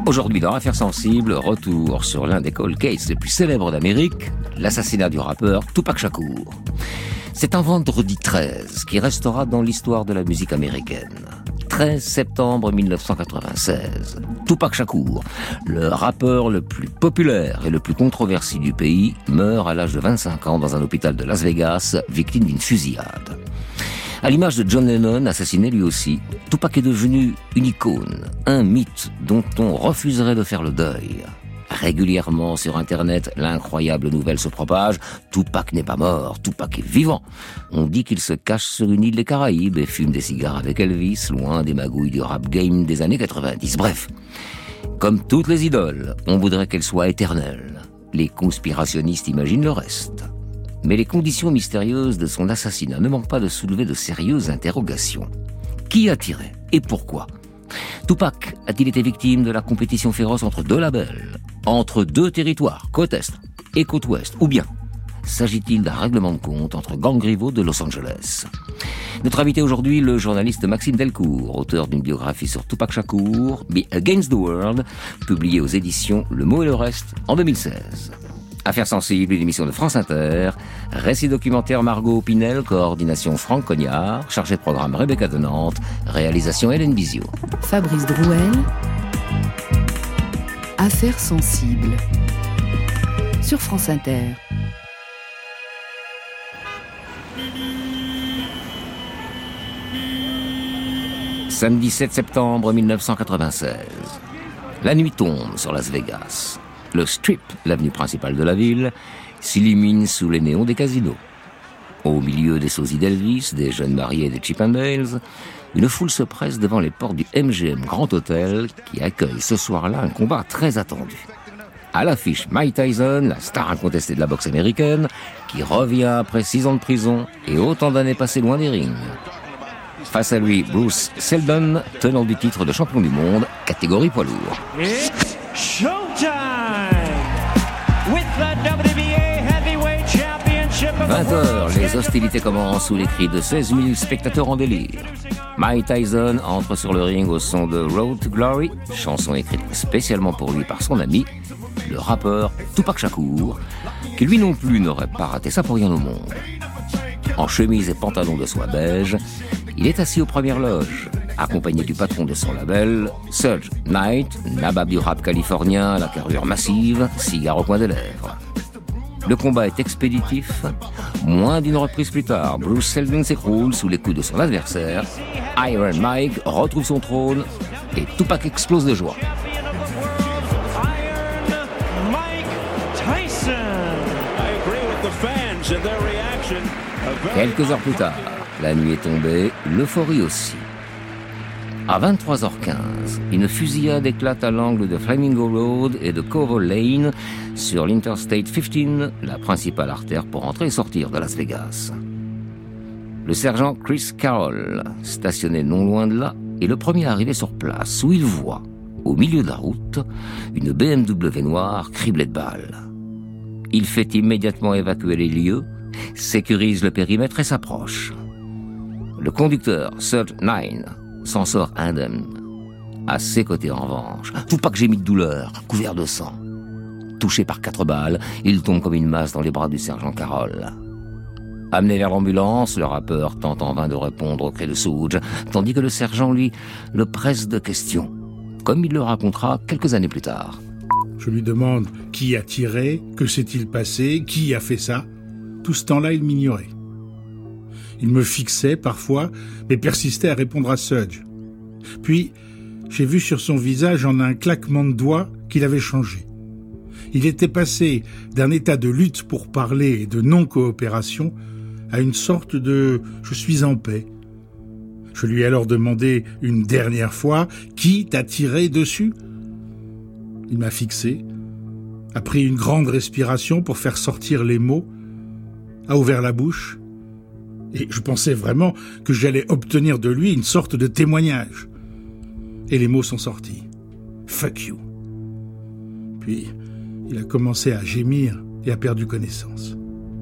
Aujourd'hui, dans Affaires sensibles, retour sur l'un des cold cases les plus célèbres d'Amérique, l'assassinat du rappeur Tupac Shakur. C'est un vendredi 13 qui restera dans l'histoire de la musique américaine. 13 septembre 1996. Tupac Shakur, le rappeur le plus populaire et le plus controversé du pays, meurt à l'âge de 25 ans dans un hôpital de Las Vegas, victime d'une fusillade. À l'image de John Lennon, assassiné lui aussi, Tupac est devenu une icône, un mythe dont on refuserait de faire le deuil. Régulièrement sur Internet, l'incroyable nouvelle se propage. Tupac n'est pas mort, Tupac est vivant. On dit qu'il se cache sur une île des Caraïbes et fume des cigares avec Elvis, loin des magouilles du rap game des années 90. Bref, comme toutes les idoles, on voudrait qu'elles soient éternelles. Les conspirationnistes imaginent le reste. Mais les conditions mystérieuses de son assassinat ne manquent pas de soulever de sérieuses interrogations. Qui a tiré et pourquoi ? Tupac a-t-il été victime de la compétition féroce entre deux labels, entre deux territoires, côte Est et côte Ouest, ou bien s'agit-il d'un règlement de compte entre gangs rivaux de Los Angeles ? Notre invité aujourd'hui, le journaliste Maxime Delcourt, auteur d'une biographie sur Tupac Shakur, Be Against the World, publiée aux éditions Le Mot et le Reste en 2016. Affaires sensibles, une émission de France Inter, récit documentaire Margot Pinel, coordination Franck Cognard, chargé de programme Rebecca de Nantes, réalisation Hélène Bizio. Fabrice Drouel, Affaires sensibles, sur France Inter. Samedi 7 septembre 1996. La nuit tombe sur Las Vegas. Le Strip, l'avenue principale de la ville, s'illumine sous les néons des casinos. Au milieu des sosies d'Elvis, des jeunes mariés et des Chippendales, une foule se presse devant les portes du MGM Grand Hotel qui accueille ce soir-là un combat très attendu. À l'affiche, Mike Tyson, la star incontestée de la boxe américaine, qui revient après 6 ans de prison et autant d'années passées loin des rings. Face à lui, Bruce Seldon, tenant du titre de champion du monde, catégorie poids lourd. It's showtime with the WBA Heavyweight Championship. 20h, les hostilités commencent sous les cris de 16 000 spectateurs en délire. Mike Tyson entre sur le ring au son de Road to Glory, chanson écrite spécialement pour lui par son ami, le rappeur Tupac Shakur, qui lui non plus n'aurait pas raté ça pour rien au monde. En chemise et pantalon de soie beige, il est assis aux premières loges, accompagné du patron de son label, Suge Knight, nabab du rap californien à la carrure massive, cigare au coin des lèvres. Le combat est expéditif. Moins d'une reprise plus tard, Bruce Seldon s'écroule sous les coups de son adversaire. Iron Mike retrouve son trône et Tupac explose de joie. Iron Mike Tyson. I agree with the fans and their reaction. Quelques heures plus tard, la nuit est tombée, l'euphorie aussi. À 23h15, une fusillade éclate à l'angle de Flamingo Road et de Culver Lane sur l'Interstate 15, la principale artère pour entrer et sortir de Las Vegas. Le sergent Chris Carroll, stationné non loin de là, est le premier à arriver sur place où il voit, au milieu de la route, une BMW noire criblée de balles. Il fait immédiatement évacuer les lieux, sécurise le périmètre et s'approche. Le conducteur, Suge Knight, s'en sort indemne. À ses côtés, en revanche, Tupac gémit de douleur, couvert de sang. Touché par 4 balles, il tombe comme une masse dans les bras du sergent Carroll. Amené vers l'ambulance, le rappeur tente en vain de répondre aux cris de Suge, tandis que le sergent, lui, le presse de questions, comme il le racontera quelques années plus tard. Je lui demande qui a tiré, que s'est-il passé, qui a fait ça. Tout ce temps-là, il m'ignorait. Il me fixait parfois, mais persistait à répondre à Suge. Puis, j'ai vu sur son visage en un claquement de doigts qu'il avait changé. Il était passé d'un état de lutte pour parler et de non-coopération à une sorte de « je suis en paix ». Je lui ai alors demandé une dernière fois « qui t'a tiré dessus ?» Il m'a fixé, a pris une grande respiration pour faire sortir les mots, a ouvert la bouche, et je pensais vraiment que j'allais obtenir de lui une sorte de témoignage. Et les mots sont sortis. « Fuck you ». Puis, il a commencé à gémir et a perdu connaissance.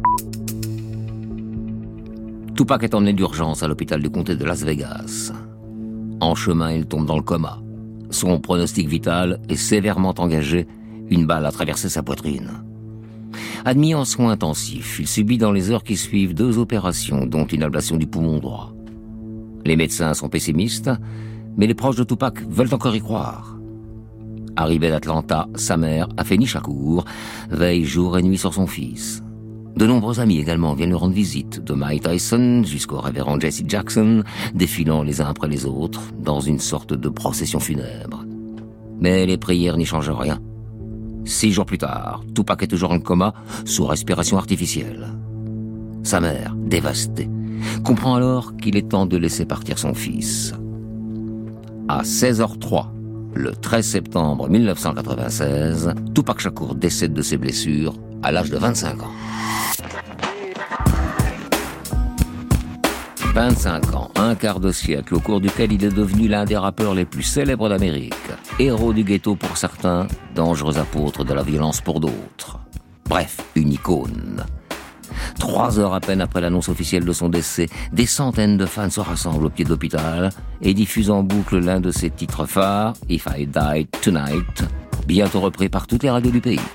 Tupac est emmené d'urgence à l'hôpital du comté de Las Vegas. En chemin, il tombe dans le coma. Son pronostic vital est sévèrement engagé, une balle a traversé sa poitrine. Admis en soins intensifs, il subit dans les heures qui suivent 2 opérations, dont une ablation du poumon droit. Les médecins sont pessimistes, mais les proches de Tupac veulent encore y croire. Arrivé d'Atlanta, sa mère, Afeni Shakur, veille jour et nuit sur son fils. De nombreux amis également viennent lui rendre visite, de Mike Tyson jusqu'au révérend Jesse Jackson, défilant les uns après les autres, dans une sorte de procession funèbre. Mais les prières n'y changent rien. 6 jours plus tard, Tupac est toujours en coma, sous respiration artificielle. Sa mère, dévastée, comprend alors qu'il est temps de laisser partir son fils. À 16h03, le 13 septembre 1996, Tupac Shakur décède de ses blessures à l'âge de 25 ans. 25 ans, un quart de siècle au cours duquel il est devenu l'un des rappeurs les plus célèbres d'Amérique. Héros du ghetto pour certains, dangereux apôtre de la violence pour d'autres. Bref, une icône. 3 heures à peine après l'annonce officielle de son décès, des centaines de fans se rassemblent au pied de l'hôpital et diffusent en boucle l'un de ses titres phares, If I Died Tonight, bientôt repris par toutes les radios du pays.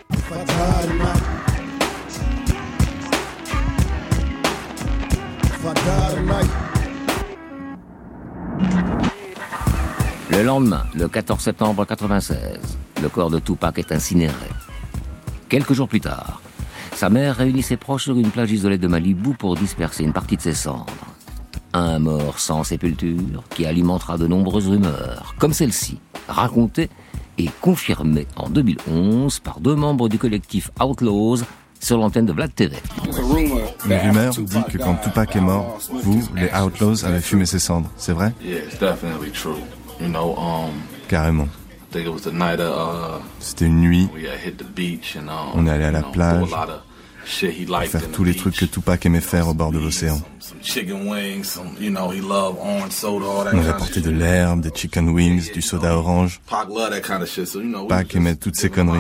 Le lendemain, le 14 septembre 1996, le corps de Tupac est incinéré. Quelques jours plus tard, sa mère réunit ses proches sur une plage isolée de Malibu pour disperser une partie de ses cendres. Un mort sans sépulture qui alimentera de nombreuses rumeurs, comme celle-ci, racontée et confirmée en 2011 par 2 membres du collectif Outlaws sur l'antenne de Vlad TV. Une rumeur dit que quand Tupac est mort, vous, les Outlaws, avez fumé ses cendres. C'est vrai? Carrément. C'était une nuit. On est allé à la plage pour faire tous les trucs que Tupac aimait faire au bord de l'océan. On avait apporté de l'herbe, des chicken wings, du soda orange. Pac aimait toutes ces conneries.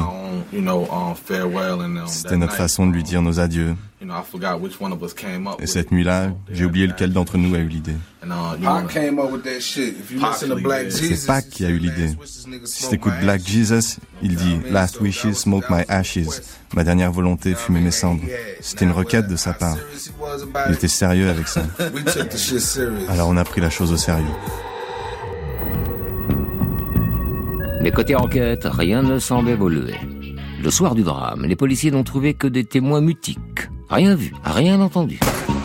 C'était notre façon de lui dire nos adieux. Et cette nuit-là, j'ai oublié lequel d'entre nous a eu l'idée. C'est Pac qui a eu l'idée. Si t'écoutes Black Jesus, il dit « Last wishes, smoke my ashes ». Ma dernière volonté, fumer mes cendres. C'était une requête de sa part. Il était sérieux avec ça. Alors on a pris la chose au sérieux. Mais côté enquête, rien ne semble évoluer. Le soir du drame, les policiers n'ont trouvé que des témoins mutiques. Rien vu, rien entendu.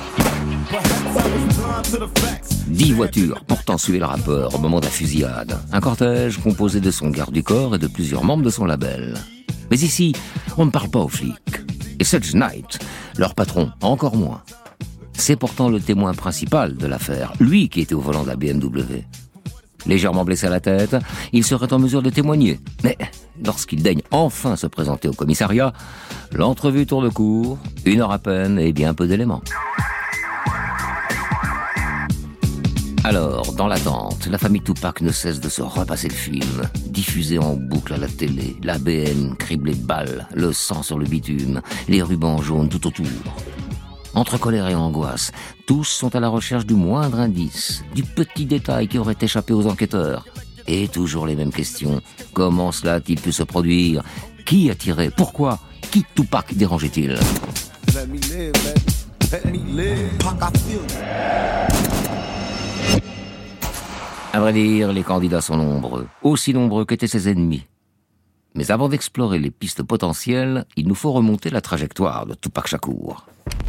10 voitures pourtant suivaient le rappeur au moment de la fusillade. Un cortège composé de son garde du corps et de plusieurs membres de son label. Mais ici, on ne parle pas aux flics. Et Suge Knight, leur patron, encore moins. C'est pourtant le témoin principal de l'affaire, lui qui était au volant de la BMW. Légèrement blessé à la tête, il serait en mesure de témoigner. Mais lorsqu'il daigne enfin se présenter au commissariat, l'entrevue tourne court, 1 heure à peine et bien peu d'éléments. Alors, dans l'attente, la famille Tupac ne cesse de se repasser le film, diffusé en boucle à la télé, l'ABN criblé de balles, le sang sur le bitume, les rubans jaunes tout autour. Entre colère et angoisse, tous sont à la recherche du moindre indice, du petit détail qui aurait échappé aux enquêteurs. Et toujours les mêmes questions. Comment cela a-t-il pu se produire? Qui a tiré? Pourquoi? Qui Tupac dérangeait-il? À vrai dire, les candidats sont nombreux, aussi nombreux qu'étaient ses ennemis. Mais avant d'explorer les pistes potentielles, il nous faut remonter la trajectoire de Tupac Shakur.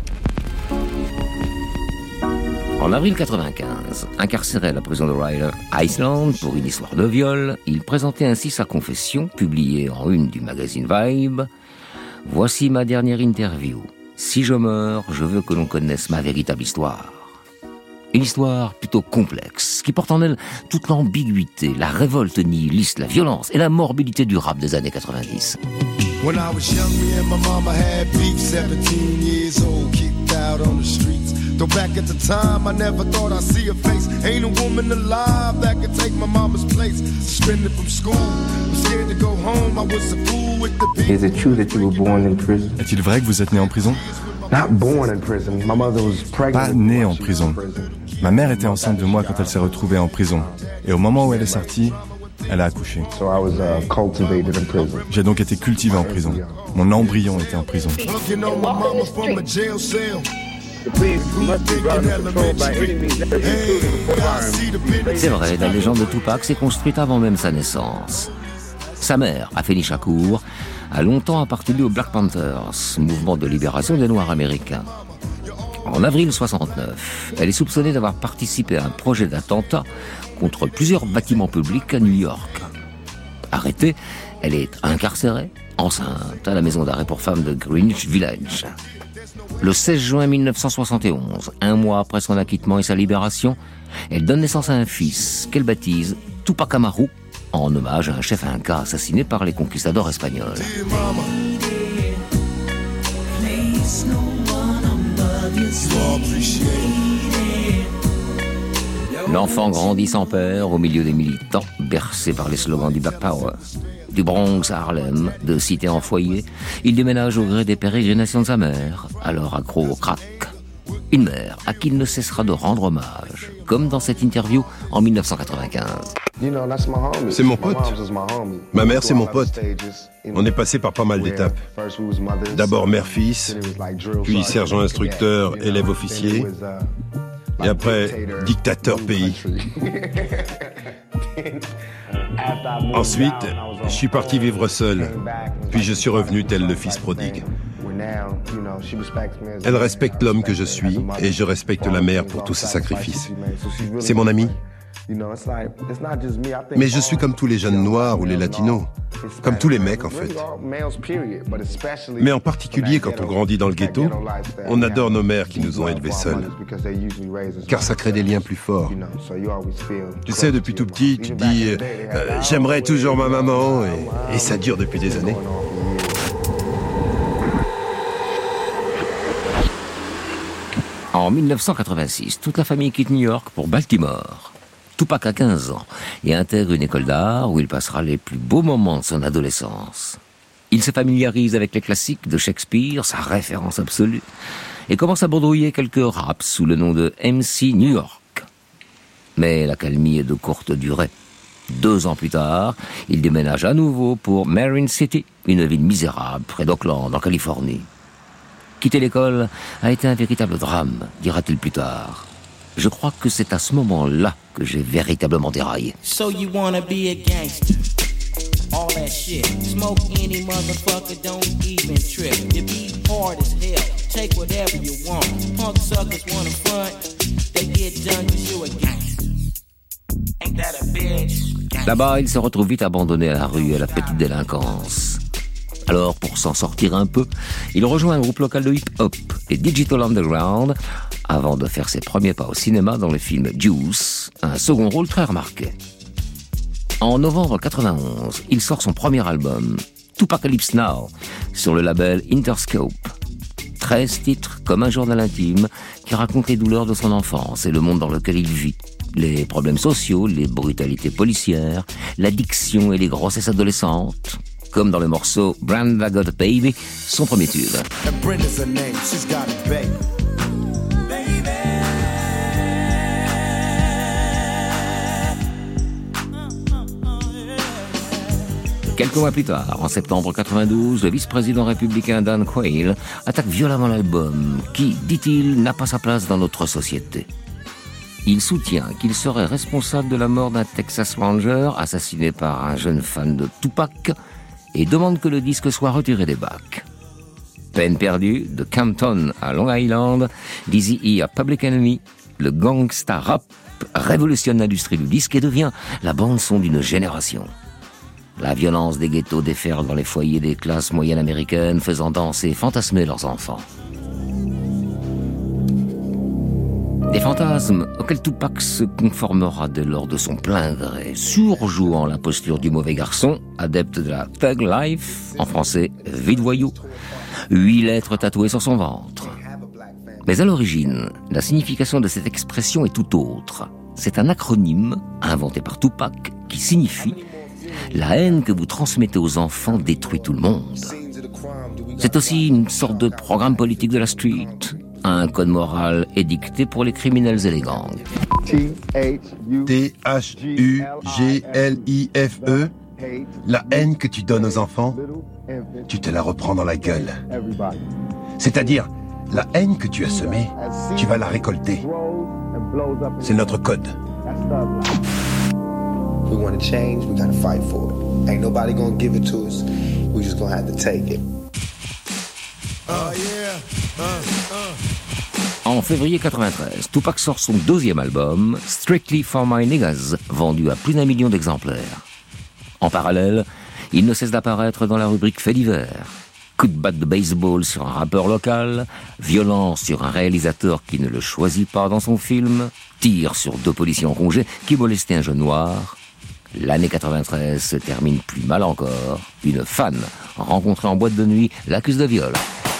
En avril 1995, incarcéré à la prison de Ryder Island pour une histoire de viol, il présentait ainsi sa confession, publiée en une du magazine Vibe. « Voici ma dernière interview. Si je meurs, je veux que l'on connaisse ma véritable histoire. » Une histoire plutôt complexe, qui porte en elle toute l'ambiguïté, la révolte nihiliste, la violence et la morbidité du rap des années 90. When I was young, me and my mama had beef, 17 years old, kicked out on the streets. Though back at the time, I never thought I'd see a face. Ain't a woman alive that could take my mama's place. Suspended from school, I'm scared to go home. I was a fool with the beat. Is it true that you were born in prison? Est-il vrai que vous êtes né en prison? Not born in prison. My mother was pregnant. Pas né en prison. Ma mère était enceinte de moi quand elle s'est retrouvée en prison. Et au moment où elle est sortie, Elle a accouché. So I was cultivated in prison. J'ai donc été cultivé en prison. Mon embryon était en prison. C'est vrai, la légende de Tupac s'est construite avant même sa naissance. Sa mère, Afeni Shakur, a longtemps appartenu aux Black Panthers, mouvement de libération des Noirs américains. En avril 69, elle est soupçonnée d'avoir participé à un projet d'attentat contre plusieurs bâtiments publics à New York. Arrêtée, elle est incarcérée, enceinte, à la maison d'arrêt pour femmes de Greenwich Village. Le 16 juin 1971, un mois après son acquittement et sa libération, elle donne naissance à un fils qu'elle baptise Tupac Amaru, en hommage à un chef inca assassiné par les conquistadors espagnols. L'enfant grandit sans père au milieu des militants, bercé par les slogans du Black Power. Du Bronx à Harlem, de cité en foyer, il déménage au gré des pérégrinations de sa mère, alors accro au crack. Une mère à qui il ne cessera de rendre hommage, comme dans cette interview en 1995. C'est mon pote. Ma mère, c'est mon pote. On est passé par pas mal d'étapes. D'abord mère-fils, puis sergent-instructeur, élève-officier, et après dictateur pays. Ensuite, je suis parti vivre seul, puis je suis revenu tel le fils prodigue. Elle respecte l'homme que je suis, et je respecte la mère pour tous ses sacrifices. C'est mon ami. Mais je suis comme tous les jeunes noirs ou les latinos, comme tous les mecs en fait. Mais en particulier quand on grandit dans le ghetto, on adore nos mères qui nous ont élevés seuls, car ça crée des liens plus forts. Tu sais, depuis tout petit, tu te dis j'aimerais toujours ma maman, et ça dure depuis des années. En 1986, toute la famille quitte New York pour Baltimore. Tupac a 15 ans et intègre une école d'art où il passera les plus beaux moments de son adolescence. Il se familiarise avec les classiques de Shakespeare, sa référence absolue, et commence à bredouiller quelques raps sous le nom de MC New York. Mais la calmie est de courte durée. 2 ans plus tard, il déménage à nouveau pour Marin City, une ville misérable près d'Oakland, en Californie. Quitter l'école a été un véritable drame, dira-t-il plus tard. Je crois que c'est à ce moment-là que j'ai véritablement déraillé. So you wanna be a gangster? All that shit. Smoke any motherfucker, don't even trip. You be hard as hell, take whatever you want. Punk suckers wanna front, they get done cause you a gangster. Ain't that a bitch? Là-bas, il se retrouve vite abandonné à la rue et à la petite délinquance. Alors, pour s'en sortir un peu, il rejoint un groupe local de hip-hop, les Digital Underground, avant de faire ses premiers pas au cinéma dans le film Juice, un second rôle très remarqué. En novembre 91, il sort son premier album, Tupacalypse Now, sur le label Interscope. 13 titres comme un journal intime qui raconte les douleurs de son enfance et le monde dans lequel il vit. Les problèmes sociaux, les brutalités policières, l'addiction et les grossesses adolescentes. Comme dans le morceau Brenda Got a Baby, son premier tube. Quelques mois plus tard, en septembre 92, le vice-président républicain Dan Quayle attaque violemment l'album qui, dit-il, n'a pas sa place dans notre société. Il soutient qu'il serait responsable de la mort d'un Texas Ranger assassiné par un jeune fan de Tupac et demande que le disque soit retiré des bacs. Peine perdue, de Campton à Long Island, Eazy-E à Public Enemy, le gangsta rap révolutionne l'industrie du disque et devient la bande-son d'une génération. La violence des ghettos déferle dans les foyers des classes moyennes américaines, faisant danser et fantasmer leurs enfants. Des fantasmes auxquels Tupac se conformera dès lors de son plein gré, surjouant la posture du mauvais garçon, adepte de la thug life, en français, vie de voyou. 8 lettres tatouées sur son ventre. Mais à l'origine, la signification de cette expression est tout autre. C'est un acronyme inventé par Tupac qui signifie « La haine que vous transmettez aux enfants détruit tout le monde ». C'est aussi une sorte de programme politique de la street, un code moral édicté pour les criminels et les gangs. T-H-U-G-L-I-F-E. La haine que tu donnes aux enfants, tu te la reprends dans la gueule. C'est-à-dire, la haine que tu as semée, tu vas la récolter. C'est notre code. We want to change, we gotta fight for it. Ain't nobody gonna give it to us. We just gonna have to take it. En février 93, Tupac sort son deuxième album, Strictly for My Niggas, vendu à plus d'1 million d'exemplaires. En parallèle, il ne cesse d'apparaître dans la rubrique Faits divers. Coup de batte de baseball sur un rappeur local, violence sur un réalisateur qui ne le choisit pas dans son film, tir sur 2 policiers en congé qui molestaient un jeune noir. L'année 93 se termine plus mal encore. Une fan rencontrée en boîte de nuit l'accuse de viol.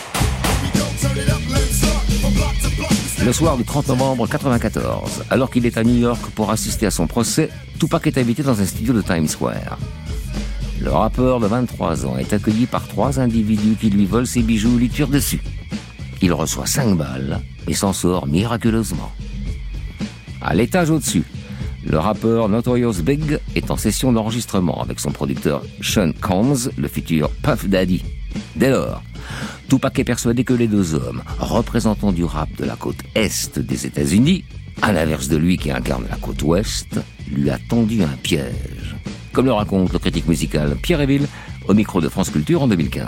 Le soir du 30 novembre 94, alors qu'il est à New York pour assister à son procès, Tupac est invité dans un studio de Times Square. Le rappeur de 23 ans est accueilli par 3 individus qui lui volent ses bijoux et lui tirent dessus. Il reçoit 5 balles et s'en sort miraculeusement. À l'étage au-dessus, le rappeur Notorious Big est en session d'enregistrement avec son producteur Sean Combs, le futur Puff Daddy. Dès lors, Tupac est persuadé que les 2 hommes, représentants du rap de la côte Est des États-Unis, à l'inverse de lui qui incarne la côte Ouest, lui a tendu un piège. Comme le raconte le critique musical Pierre Eville au micro de France Culture en 2015.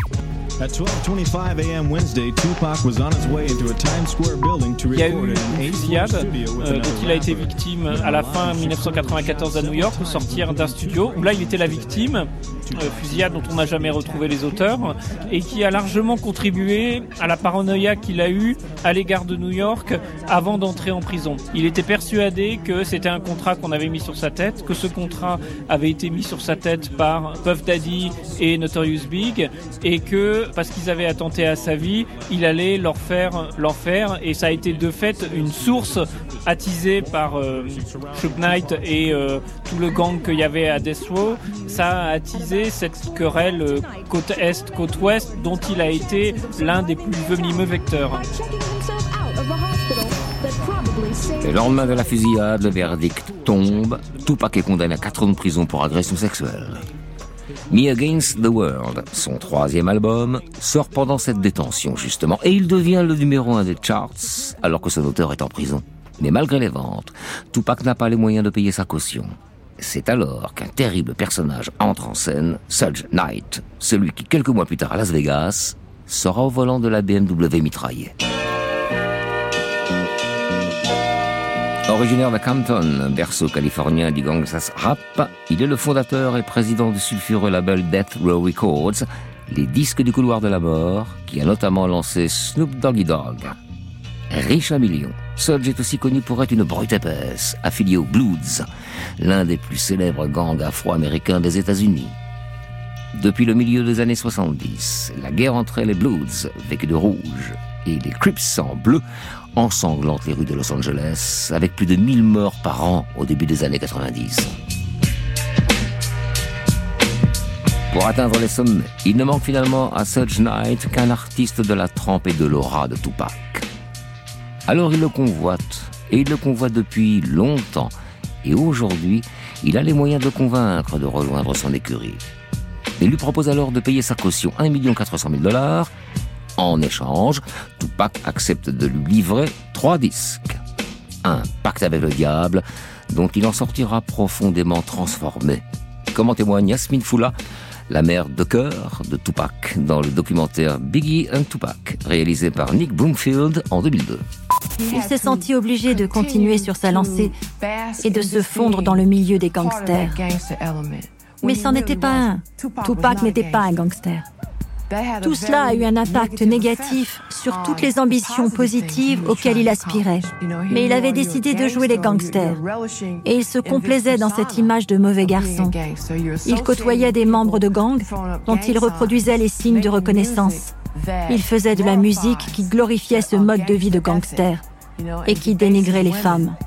Il y a eu une fusillade dont il a été victime à la fin 1994 à New York au sortir d'un studio où là il était la victime, fusillade dont on n'a jamais retrouvé les auteurs et qui a largement contribué à la paranoïa qu'il a eue à l'égard de New York avant d'entrer en prison. Il était persuadé que c'était un contrat qu'on avait mis sur sa tête, que ce contrat avait été mis sur sa tête par Puff Daddy et Notorious Big et que parce qu'ils avaient attenté à sa vie, il allait leur faire l'enfer et ça a été de fait une source attisée par Suge Knight et tout le gang qu'il y avait à Death Row. Ça a attisé cette querelle côte Est, côte Ouest dont il a été l'un des plus venimeux vecteurs. Le lendemain de la fusillade, le verdict tombe. Tupac est condamné à 4 ans de prison pour agression sexuelle. Me Against the World, son 3e album, sort pendant cette détention justement, et il devient le numéro 1 des charts, alors que son auteur est en prison. Mais malgré les ventes, Tupac n'a pas les moyens de payer sa caution. C'est alors qu'un terrible personnage entre en scène, Suge Knight, celui qui quelques mois plus tard à Las Vegas, sera au volant de la BMW mitraillée. Originaire de Compton, berceau californien du gangsta rap, il est le fondateur et président du sulfureux label Death Row Records, les disques du couloir de la mort, qui a notamment lancé Snoop Doggy Dogg. Riche à millions, Suge est aussi connu pour être une brute épaisse, affiliée aux Bloods, l'un des plus célèbres gangs afro-américains des États-Unis. Depuis le milieu des années 70, la guerre entre les Bloods, vêtus de rouge, et les Crips en bleu ensanglante les rues de Los Angeles, avec plus de 1000 morts par an au début des années 90. Pour atteindre les sommets, il ne manque finalement à Suge Knight qu'un artiste de la trempe et de l'aura de Tupac. Alors il le convoite, et il le convoite depuis longtemps, et aujourd'hui, il a les moyens de le convaincre de rejoindre son écurie. Il lui propose alors de payer sa caution $1 400 000. En échange, Tupac accepte de lui livrer 3 disques. Un pacte avec le diable, dont il en sortira profondément transformé. Comme en témoigne Yasmine Foula, la mère de cœur de Tupac, dans le documentaire Biggie and Tupac, réalisé par Nick Broomfield en 2002. Il s'est senti obligé de continuer sur sa lancée et de se fondre dans le milieu des gangsters. Mais c'en n'était pas un. Tupac n'était pas un gangster. Tout cela a eu un impact négatif sur toutes les ambitions positives auxquelles il aspirait. Mais il avait décidé de jouer les gangsters. Et il se complaisait dans cette image de mauvais garçon. Il côtoyait des membres de gangs dont il reproduisait les signes de reconnaissance. Il faisait de la musique qui glorifiait ce mode de vie de gangster et qui dénigrait les femmes.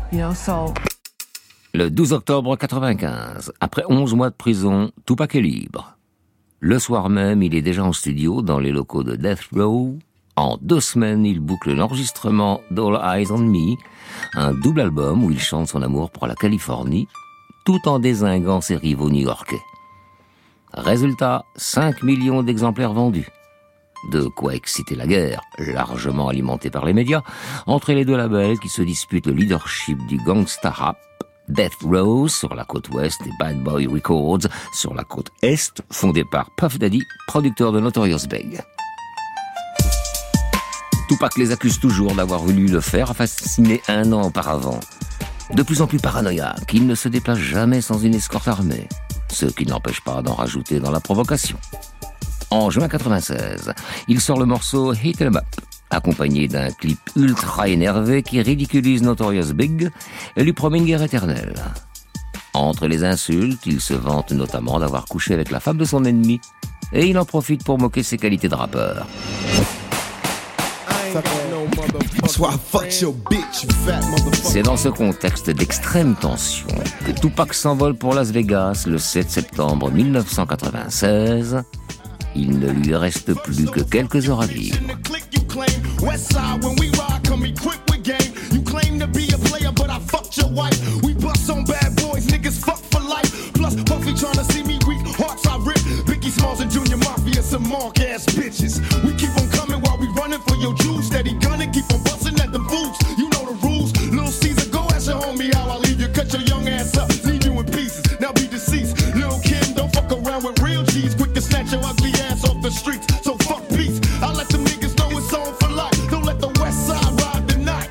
Le 12 octobre 1995, après 11 mois de prison, Tupac est libre. Le soir même, il est déjà en studio dans les locaux de Death Row, En 2 semaines, il boucle l'enregistrement d'All Eyes on Me, un double album où il chante son amour pour la Californie, tout en dézinguant ses rivaux new-yorkais. Résultat, 5 millions d'exemplaires vendus. De quoi exciter la guerre, largement alimentée par les médias, entre les deux labels qui se disputent le leadership du gangsta rap, Death Row sur la côte ouest et Bad Boy Records sur la côte est, fondé par Puff Daddy, producteur de Notorious Big. Tupac les accuse toujours d'avoir voulu le faire assassiner 1 an auparavant. De plus en plus paranoïaque, il ne se déplace jamais sans une escorte armée, ce qui n'empêche pas d'en rajouter dans la provocation. En juin 96, il sort le morceau Hit 'em Up, accompagné d'un clip ultra énervé qui ridiculise Notorious Big et lui promet une guerre éternelle. Entre les insultes, il se vante notamment d'avoir couché avec la femme de son ennemi, et il en profite pour moquer ses qualités de rappeur. C'est dans ce contexte d'extrême tension que Tupac s'envole pour Las Vegas le 7 septembre 1996. Il ne lui reste plus que quelques heures à vivre. For your juice, steady gunning, keep on busting at the boots. You know the rules. Lil Caesar, go ask your homie how I leave you. Cut your young ass up, leave you in pieces. Now be deceased. Lil Kim, don't fuck around with real cheese. Quick to snatch your ugly ass off the streets. So fuck peace. I let them niggas know it's on for life. Don't let the West Side ride the night.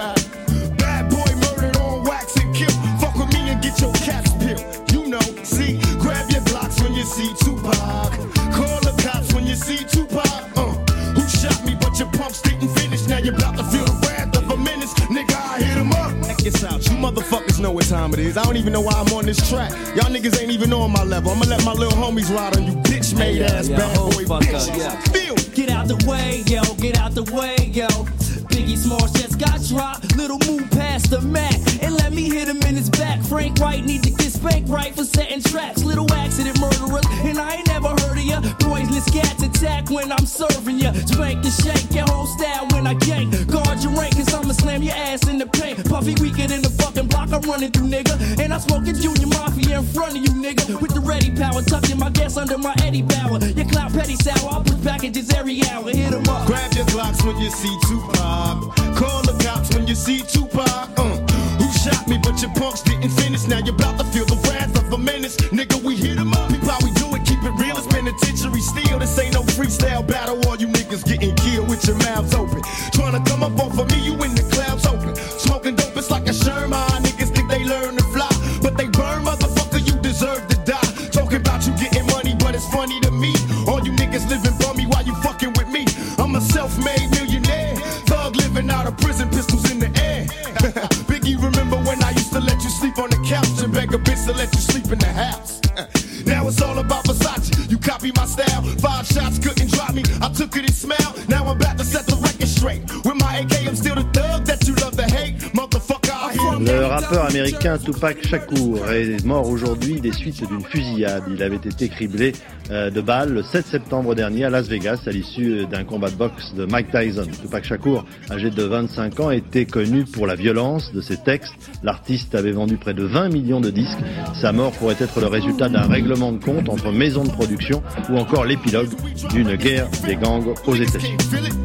Bad boy murdered on wax and kill. Fuck with me and get your cats peeled. You know, see, grab your blocks when you see Tupac. Call the cops when you see Tupac. Who shot me? Your pumps didn't finish, now you're about to feel the wrath of a menace. Nigga, I hit him up. Check this out, you motherfuckers know what time it is. I don't even know why I'm on this track. Y'all niggas ain't even on my level. I'ma let my little homies ride on you bitch-made ass bad boy bitches. Feel. Get out the way, yo, get out the way, yo. Biggie Smalls just got dropped. Little move past the Mac and let me hit him in his back. Frank White need to get spanked right for setting traps. Little accident murderers, and I ain't never heard of ya. Poisonous cats attack when I'm serving ya. Spank and shake your whole style when I gank. Guard your rank, cause I'ma slam your ass in the paint. Puffy weaker than the fucking block I'm running through, nigga. And I'm smoking Junior Mafia in front of you, nigga. With the ready power, tucking my gas under my Eddie Bauer. Your clout petty sour, I push packages every hour. Hit 'em up. Grab your Glocks when you see Tupac. Call the cops when you see Tupac. Who shot me, but your punks didn't finish. Now you're about to feel the wrath of a menace. Nigga, we hit 'em up. People, how we do it, keep it real. It's penitentiary steel. This ain't no freestyle battle. All you niggas getting killed with your mouths open. Trying to come up off of me, you in the clouds open. Smoking dope, it's like a Sherman. Niggas think they learn to fly, but they burn, motherfucker, you deserve to die. Talking about you getting money, but it's funny to me. All you niggas living bummy while you fucking with me. I'm a self-made millionaire. Thug living out of prison, pistols in the air. Biggie, remember when I used to let you sleep on the couch and beg a bitch to let you sleep in the house? Now it's all about Versace. You copy my style. 5 shots couldn't drop me. I took it and smiled. Now I'm about to set the record straight. With my AK, I'm still the thug that you love to hate. Motherfucker, I hear. Le rappeur américain Tupac Shakur est mort aujourd'hui des suites d'une fusillade. Il avait été criblé de balles le 7 septembre dernier à Las Vegas à l'issue d'un combat de boxe de Mike Tyson. Tupac Shakur, âgé de 25 ans, était connu pour la violence de ses textes. L'artiste avait vendu près de 20 millions de disques. Sa mort pourrait être le résultat d'un règlement de compte entre maisons de production ou encore l'épilogue d'une guerre des gangs aux États-Unis.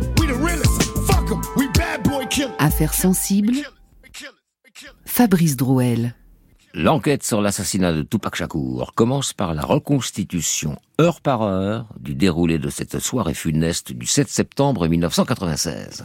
Affaire sensible, Fabrice Drouel. L'enquête sur l'assassinat de Tupac Shakur commence par la reconstitution, heure par heure, du déroulé de cette soirée funeste du 7 septembre 1996.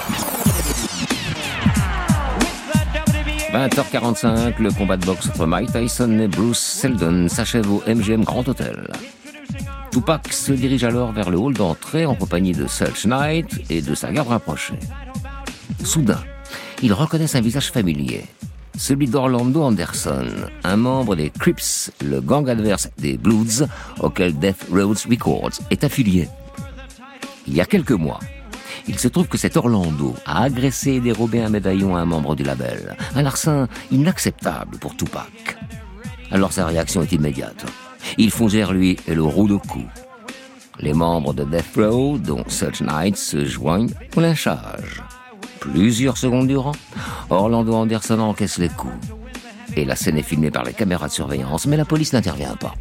20h45, le combat de boxe entre Mike Tyson et Bruce Seldon s'achève au MGM Grand Hotel. Tupac se dirige alors vers le hall d'entrée en compagnie de Suge Knight et de sa garde rapprochée. Soudain, il reconnaît un visage familier, celui d'Orlando Anderson, un membre des Crips, le gang adverse des Bloods, auquel Death Row Records est affilié. Il y a quelques mois, il se trouve que cet Orlando a agressé et dérobé un médaillon à un membre du label, un larcin inacceptable pour Tupac. Alors sa réaction est immédiate. Il fonce vers lui et le roue de coups. Les membres de Death Row, dont Suge Knight, se joignent au lynchage. Plusieurs secondes durant, Orlando Anderson encaisse les coups. Et la scène est filmée par les caméras de surveillance, mais la police n'intervient pas.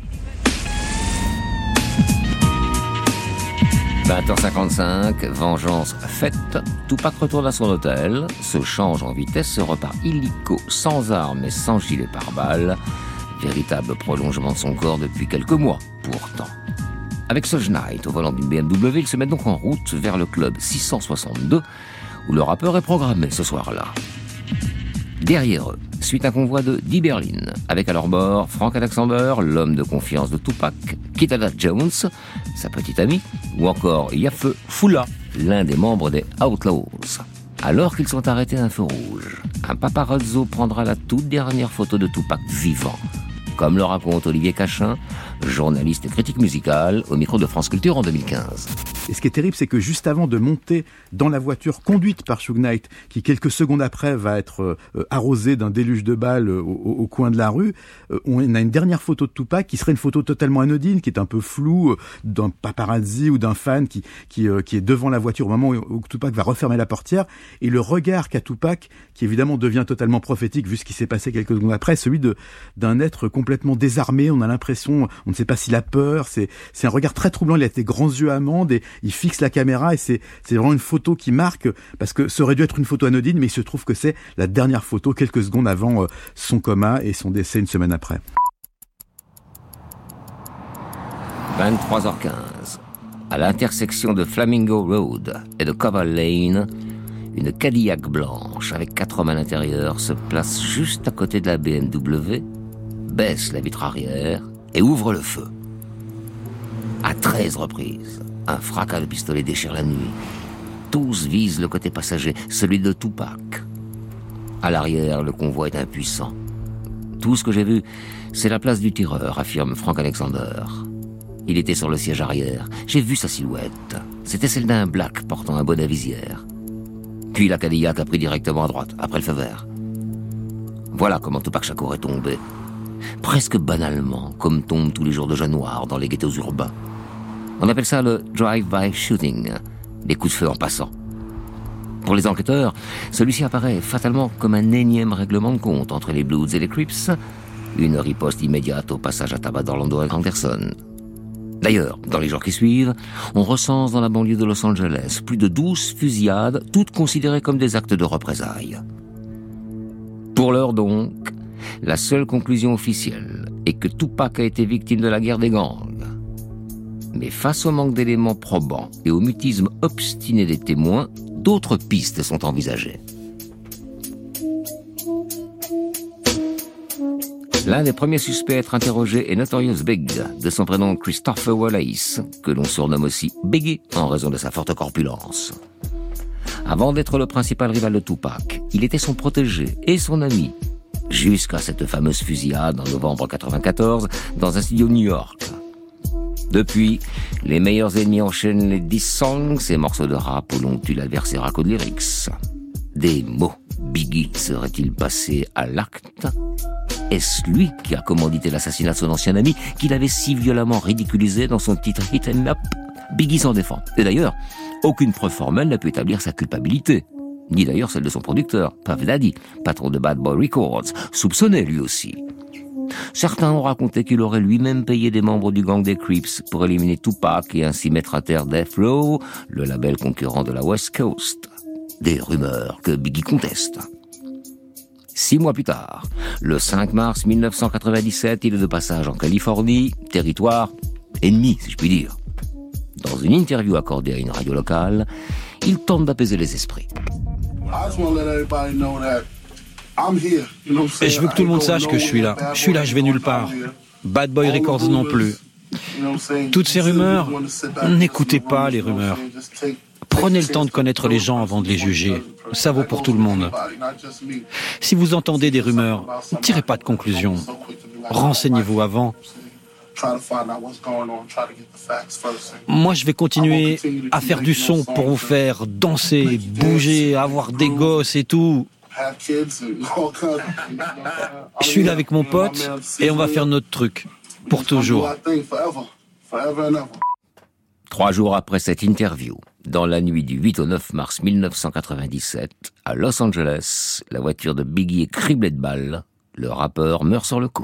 20h55, vengeance faite, Tupac retourne à son hôtel, se change en vitesse, se repart illico, sans armes et sans gilet pare-balles, véritable prolongement de son corps depuis quelques mois, pourtant. Avec Suge Knight au volant d'une BMW, ils se mettent donc en route vers le club 662, où le rappeur est programmé ce soir-là. Derrière eux, suit un convoi de 10 berlines, avec à leur bord Frank Alexander, l'homme de confiance de Tupac, Kitada Jones, sa petite amie, ou encore Yafe Fula, l'un des membres des Outlaws. Alors qu'ils sont arrêtés à un feu rouge, un paparazzo prendra la toute dernière photo de Tupac vivant, comme le raconte Olivier Cachin, journaliste et critique musical, au micro de France Culture en 2015. Et ce qui est terrible, c'est que juste avant de monter dans la voiture conduite par Suge Knight, qui quelques secondes après va être arrosée d'un déluge de balles au coin de la rue, on a une dernière photo de Tupac qui serait une photo totalement anodine, qui est un peu floue, d'un paparazzi ou d'un fan qui est devant la voiture au moment où Tupac va refermer la portière. Et le regard qu'a Tupac, qui évidemment devient totalement prophétique vu ce qui s'est passé quelques secondes après, celui d'un être complètement désarmé. On a l'impression, on ne sait pas s'il a peur. C'est un regard très troublant. Il a des grands yeux amandes et il fixe la caméra et c'est vraiment une photo qui marque parce que ça aurait dû être une photo anodine, mais il se trouve que c'est la dernière photo quelques secondes avant son coma et son décès une semaine après. 23h15. À l'intersection de Flamingo Road et de Cobble Lane, une Cadillac blanche avec 4 hommes à l'intérieur se place juste à côté de la BMW, baisse la vitre arrière et ouvre le feu. À 13 reprises, un fracas de pistolet déchire la nuit. Tous visent le côté passager, celui de Tupac. À l'arrière, le convoi est impuissant. Tout ce que j'ai vu, c'est la place du tireur, affirme Frank Alexander. Il était sur le siège arrière. J'ai vu sa silhouette. C'était celle d'un black portant un bonnet à visière. Puis la Cadillac a pris directement à droite, après le feu vert. Voilà comment Tupac Shakur est tombé. Presque banalement, comme tombent tous les jours de jeunes noirs dans les ghettos urbains. On appelle ça le drive-by shooting, des coups de feu en passant. Pour les enquêteurs, celui-ci apparaît fatalement comme un énième règlement de compte entre les Bloods et les Crips, une riposte immédiate au passage à tabac d'Orlando Anderson. D'ailleurs, dans les jours qui suivent, on recense dans la banlieue de Los Angeles plus de 12 fusillades, toutes considérées comme des actes de représailles. Pour l'heure donc, la seule conclusion officielle est que Tupac a été victime de la guerre des gangs. Mais face au manque d'éléments probants et au mutisme obstiné des témoins, d'autres pistes sont envisagées. L'un des premiers suspects à être interrogé est Notorious Big, de son prénom Christopher Wallace, que l'on surnomme aussi Biggie en raison de sa forte corpulence. Avant d'être le principal rival de Tupac, il était son protégé et son ami, jusqu'à cette fameuse fusillade en novembre 1994 dans un studio de New York. Depuis, les meilleurs ennemis enchaînent les diss songs, ces morceaux de rap où l'on tue l'adversaire à coups de lyrics. Des mots, Biggie serait-il passé à l'acte ? Est-ce lui qui a commandité l'assassinat de son ancien ami, qu'il avait si violemment ridiculisé dans son titre Hit 'em Up ? Biggie s'en défend. Et d'ailleurs, aucune preuve formelle n'a pu établir sa culpabilité. Ni d'ailleurs celle de son producteur, Puff Daddy, patron de Bad Boy Records, soupçonné lui aussi. Certains ont raconté qu'il aurait lui-même payé des membres du gang des Crips pour éliminer Tupac et ainsi mettre à terre Death Row, le label concurrent de la West Coast. Des rumeurs que Biggie conteste. 6 mois plus tard, le 5 mars 1997, il est de passage en Californie, territoire ennemi, si je puis dire. Dans une interview accordée à une radio locale, il tente d'apaiser les esprits. Et je veux que tout le monde sache que je suis là. Je vais nulle part. Bad Boy Records non plus. Toutes ces rumeurs, n'écoutez pas les rumeurs. Prenez le temps de connaître les gens avant de les juger. Ça vaut pour tout le monde. Si vous entendez des rumeurs, ne tirez pas de conclusions. Renseignez-vous avant. Moi, je vais continuer à faire du son pour vous faire danser, bouger, avoir des gosses et tout. Je suis là avec mon pote et on va faire notre truc. Pour toujours. 3 jours après cette interview, dans la nuit du 8 au 9 mars 1997, à Los Angeles, la voiture de Biggie est criblée de balles. Le rappeur meurt sur le coup.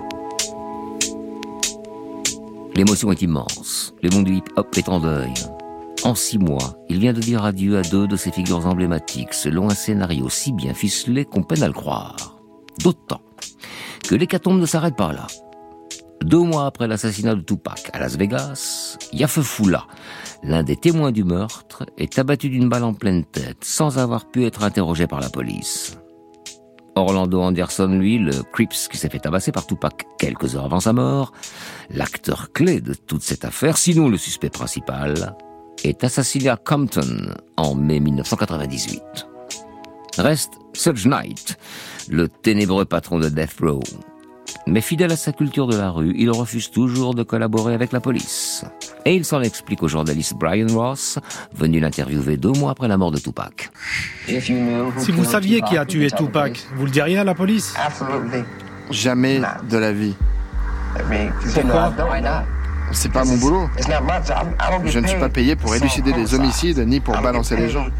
L'émotion est immense. Le monde du hip-hop est en deuil. En 6 mois, il vient de dire adieu à 2 de ses figures emblématiques, selon un scénario si bien ficelé qu'on peine à le croire. D'autant que l'hécatombe ne s'arrête pas là. 2 mois après l'assassinat de Tupac à Las Vegas, Yafe Foula, l'un des témoins du meurtre, est abattu d'une balle en pleine tête, sans avoir pu être interrogé par la police. Orlando Anderson, lui, le Crips qui s'est fait tabasser par Tupac quelques heures avant sa mort, l'acteur clé de toute cette affaire, sinon le suspect principal, est assassiné à Compton en mai 1998. Reste Suge Knight, le ténébreux patron de Death Row. Mais fidèle à sa culture de la rue, il refuse toujours de collaborer avec la police. Et il s'en explique au journaliste Brian Ross, venu l'interviewer 2 mois après la mort de Tupac. Si vous saviez qui a tué Tupac, vous le diriez à la police? Jamais de la vie. Pourquoi? C'est pas mon boulot. Je ne suis pas payé pour élucider des homicides ni pour balancer les gens.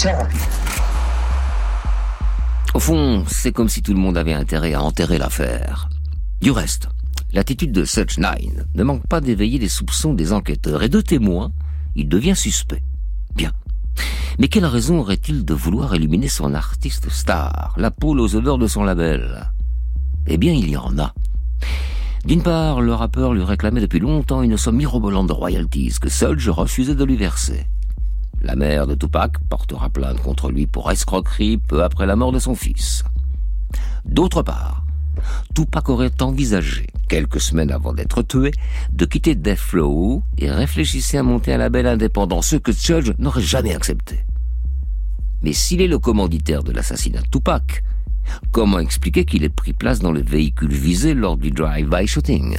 Au fond, c'est comme si tout le monde avait intérêt à enterrer l'affaire. Du reste, l'attitude de Suge Knight ne manque pas d'éveiller les soupçons des enquêteurs et de témoins, il devient suspect. Bien. Mais quelle raison aurait-il de vouloir éliminer son artiste star, la poule aux odeurs de son label? Eh bien, il y en a. D'une part, le rappeur lui réclamait depuis longtemps une somme mirobolante de royalties que Suge refusait de lui verser. La mère de Tupac portera plainte contre lui pour escroquerie peu après la mort de son fils. D'autre part, Tupac aurait envisagé, quelques semaines avant d'être tué, de quitter Death Row et réfléchissait à monter un label indépendant, ce que Suge n'aurait jamais accepté. Mais s'il est le commanditaire de l'assassinat de Tupac, comment expliquer qu'il ait pris place dans le véhicule visé lors du drive-by shooting?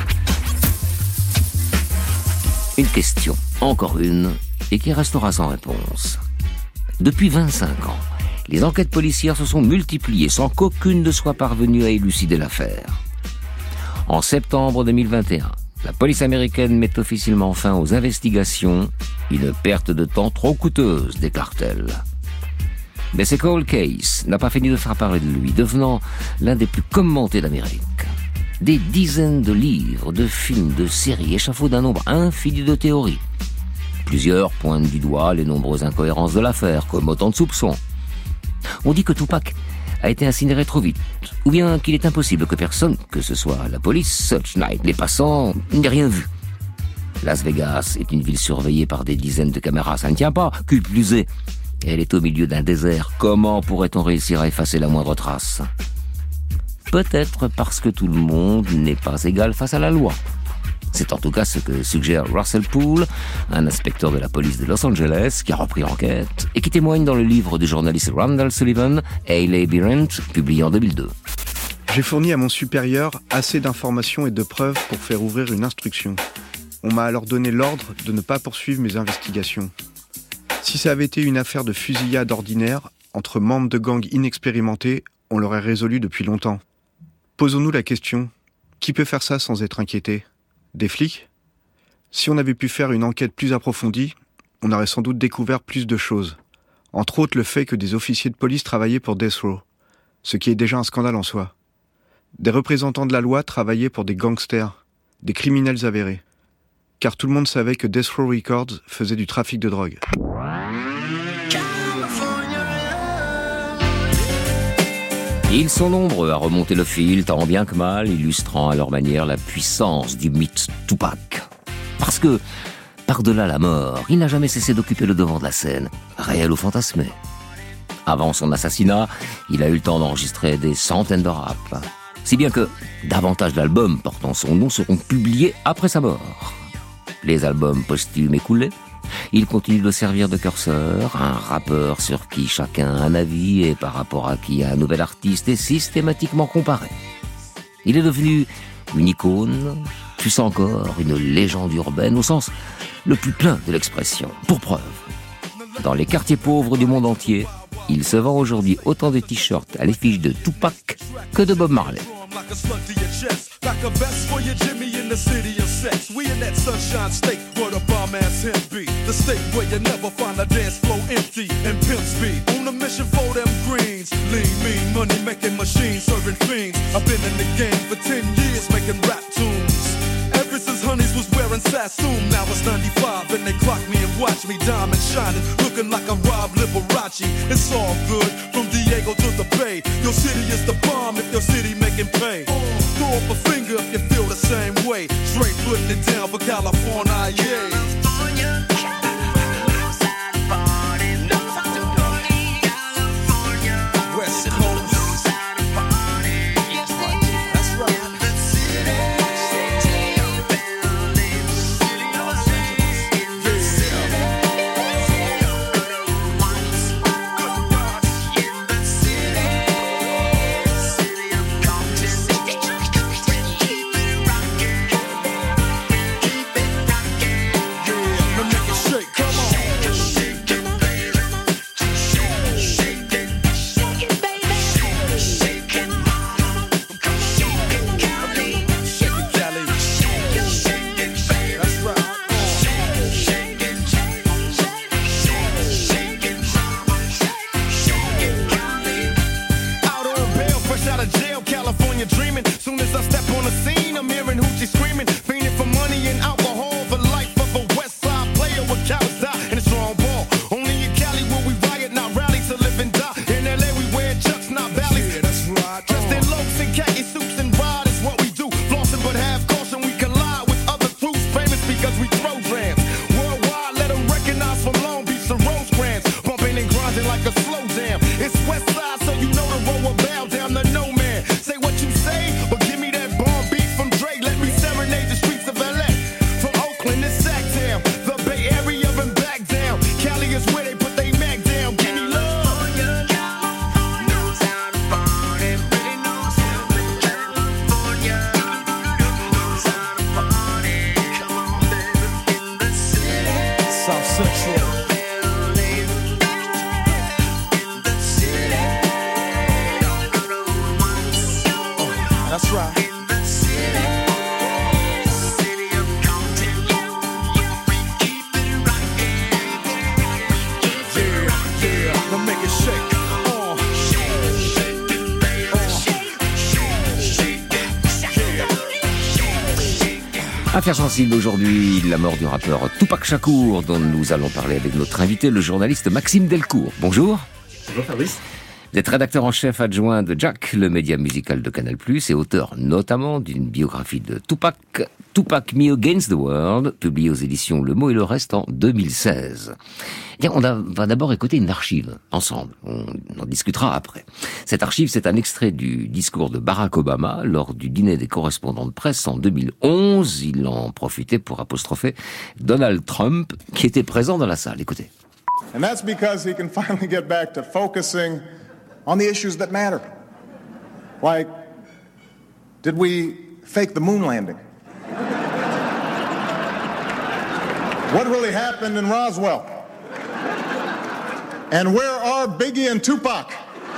Une question, encore une, et qui restera sans réponse. Depuis 25 ans, les enquêtes policières se sont multipliées sans qu'aucune ne soit parvenue à élucider l'affaire. En septembre 2021, la police américaine met officiellement fin aux investigations, une perte de temps trop coûteuse, déclare-t-elle. Mais ce cold case n'a pas fini de faire parler de lui, devenant l'un des plus commentés d'Amérique. Des dizaines de livres, de films, de séries échafaudent d'un nombre infini de théories. Plusieurs pointent du doigt les nombreuses incohérences de l'affaire, comme autant de soupçons. On dit que Tupac a été incinéré trop vite, ou bien qu'il est impossible que personne, que ce soit la police, Suge Knight, les passants, n'ait rien vu. Las Vegas est une ville surveillée par des dizaines de caméras, ça ne tient pas, qui plus est. Elle est au milieu d'un désert, comment pourrait-on réussir à effacer la moindre trace? Peut-être parce que tout le monde n'est pas égal face à la loi. C'est en tout cas ce que suggère Russell Poole, un inspecteur de la police de Los Angeles qui a repris l'enquête et qui témoigne dans le livre du journaliste Randall Sullivan, A. Labyrinth, publié en 2002. J'ai fourni à mon supérieur assez d'informations et de preuves pour faire ouvrir une instruction. On m'a alors donné l'ordre de ne pas poursuivre mes investigations. Si ça avait été une affaire de fusillade ordinaire, entre membres de gangs inexpérimentés, on l'aurait résolu depuis longtemps. Posons-nous la question, qui peut faire ça sans être inquiété ? Des flics ? Si on avait pu faire une enquête plus approfondie, on aurait sans doute découvert plus de choses. Entre autres le fait que des officiers de police travaillaient pour Death Row, ce qui est déjà un scandale en soi. Des représentants de la loi travaillaient pour des gangsters, des criminels avérés. Car tout le monde savait que Death Row Records faisait du trafic de drogue. Ils sont nombreux à remonter le fil, tant bien que mal, illustrant à leur manière la puissance du mythe Tupac. Parce que, par-delà la mort, il n'a jamais cessé d'occuper le devant de la scène, réel ou fantasmé. Avant son assassinat, il a eu le temps d'enregistrer des centaines de raps. Si bien que davantage d'albums portant son nom seront publiés après sa mort. Les albums posthumes écoulés, il continue de servir de curseur, un rappeur sur qui chacun a un avis et par rapport à qui un nouvel artiste est systématiquement comparé. Il est devenu une icône, plus encore une légende urbaine au sens le plus plein de l'expression. Pour preuve, dans les quartiers pauvres du monde entier, il se vend aujourd'hui autant de t-shirts à l'effigie de Tupac que de Bob Marley. Pack a vest for your Jimmy in the city of sex. We in that sunshine state where the bomb ass him be. The state where you never find a dance floor empty and pimp speed. On a mission for them greens. Lean, mean, money making machines, serving fiends. I've been in the game for 10 years making rap tunes. Ever since Honeys was wearing Sassoon, now it's 95 and they clock me and watch me diamond shining, looking like a Rob Liberace. It's all good from Diego to the Bay. Your city is the bomb if your city making pay. Throw up a finger if you feel the same way. Straight putting it down for California, yeah. West Coast. Affaire sensible aujourd'hui, la mort du rappeur Tupac Shakur, dont nous allons parler avec notre invité, le journaliste Maxime Delcourt. Bonjour. Bonjour Fabrice. Vous êtes rédacteur en chef adjoint de Jack, le média musical de Canal+, et auteur notamment d'une biographie de Tupac, Tupac Me Against the World, publiée aux éditions Le Mot et le Reste en 2016. Bien, va d'abord écouter une archive ensemble. On en discutera après. Cette archive, c'est un extrait du discours de Barack Obama lors du dîner des correspondants de presse en 2011. Il en profitait pour apostropher Donald Trump, qui était présent dans la salle. Écoutez. And that's because he can finally get back to focusing on the issues that matter. Like, did we fake the moon landing? What really happened in Roswell? And where are Biggie and Tupac?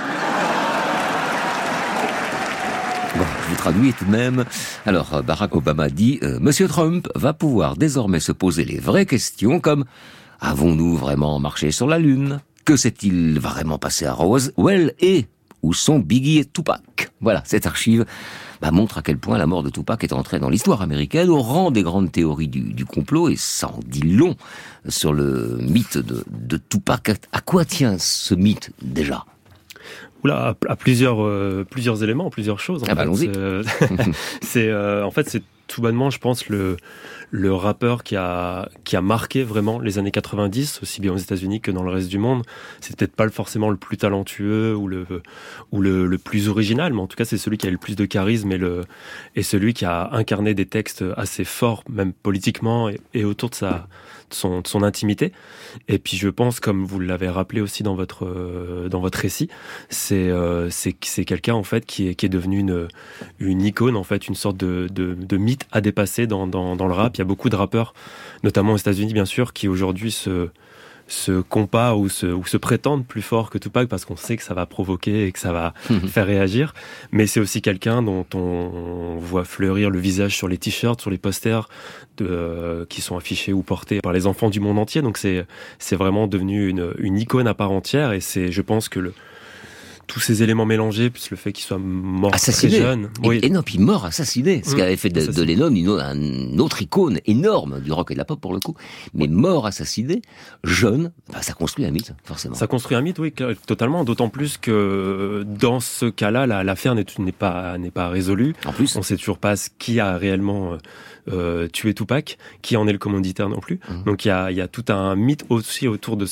Bon, je vous traduis tout de même. Alors, Barack Obama dit Monsieur Trump va pouvoir désormais se poser les vraies questions comme avons-nous vraiment marché sur la Lune? Que s'est-il vraiment passé à Roswell? Et où sont Biggie et Tupac? Voilà, cette archive montre à quel point la mort de Tupac est entrée dans l'histoire américaine au rang des grandes théories du complot, et ça en dit long sur le mythe de Tupac. À quoi tient ce mythe déjà? Oula, à plusieurs éléments, plusieurs choses. Allons-y. En fait, c'est tout bonnement, je pense, le rappeur qui a marqué vraiment les années 90, aussi bien aux États-Unis que dans le reste du monde. C'est peut-être pas forcément le plus talentueux ou le plus original, mais en tout cas, c'est celui qui a le plus de charisme et celui qui a incarné des textes assez forts, même politiquement et autour de son intimité. Et puis je pense, comme vous l'avez rappelé aussi dans votre récit, c'est quelqu'un en fait qui est devenu une icône, en fait, une sorte de mythe à dépasser dans le rap. Il y a beaucoup de rappeurs, notamment aux États-Unis bien sûr, qui aujourd'hui se comparent ou se prétendent plus fort que Tupac parce qu'on sait que ça va provoquer et que ça va faire réagir. Mais c'est aussi quelqu'un dont on voit fleurir le visage sur les t-shirts, sur les posters qui sont affichés ou portés par les enfants du monde entier. Donc c'est vraiment devenu une icône à part entière et je pense que tous ces éléments mélangés, plus le fait qu'il soit mort assassiné. Très jeune. Oui. Et non, puis mort assassiné. Ce qui avait fait de Lennon une autre icône énorme du rock et de la pop pour le coup. Mais mort assassiné, jeune, ça construit un mythe, forcément. Ça construit un mythe, oui, totalement. D'autant plus que dans ce cas-là, l'affaire n'est pas résolue. En plus, on sait toujours pas qui a réellement tué Tupac, qui en est le commanditaire non plus. Donc il y a tout un mythe aussi autour de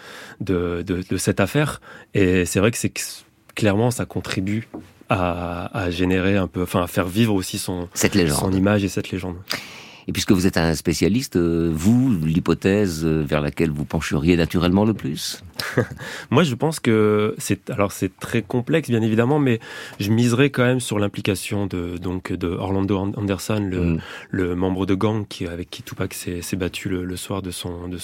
cette affaire. Et c'est vrai que clairement, ça contribue à générer un peu, enfin, à faire vivre aussi son image et cette légende. Et puisque vous êtes un spécialiste, vous, l'hypothèse vers laquelle vous pencheriez naturellement le plus? Moi, je pense que c'est très complexe, bien évidemment, mais je miserais quand même sur l'implication de Orlando Anderson, le membre de gang avec qui Tupac s'est battu le soir de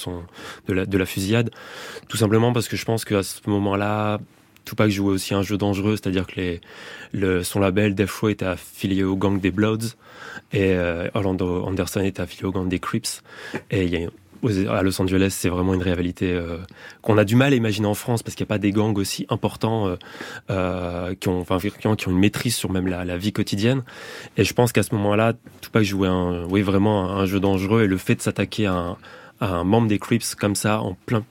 la fusillade. Tout simplement parce que je pense qu'à ce moment-là, Tupac jouait aussi un jeu dangereux, c'est-à-dire que son label Death Row était affilié au gang des Bloods et Orlando Anderson était affilié au gang des Crips. Et à Los Angeles, c'est vraiment une rivalité qu'on a du mal à imaginer en France parce qu'il n'y a pas des gangs aussi importants qui ont une maîtrise sur même la vie quotidienne. Et je pense qu'à ce moment-là, Tupac jouait vraiment un jeu dangereux et le fait de s'attaquer à un membre des Crips comme ça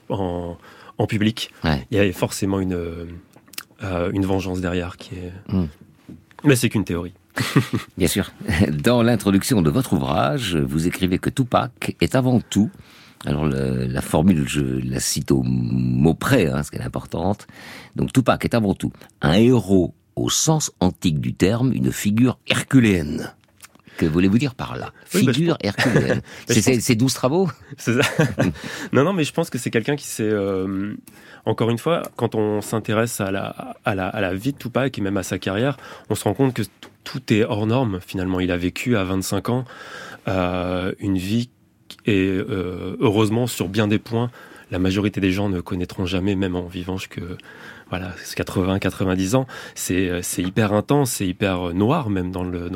en public, il y avait forcément une vengeance derrière qui est... Mais c'est qu'une théorie. Bien sûr. Dans l'introduction de votre ouvrage, vous écrivez que Tupac est avant tout, alors la formule, je la cite au mot près, parce qu'elle est importante, donc Tupac est avant tout un héros au sens antique du terme, une figure herculéenne. Que voulez-vous dire par là? Figure herculéenne. C'est 12 travaux? C'est ça. Non, mais je pense que c'est quelqu'un qui s'est... encore une fois, quand on s'intéresse à la vie de Tupac et même à sa carrière, on se rend compte que tout est hors norme, finalement. Il a vécu à 25 ans une vie et heureusement, sur bien des points, la majorité des gens ne connaîtront jamais, même en vivant jusque... Voilà, 80-90 ans, c'est hyper intense, c'est hyper noir même dans le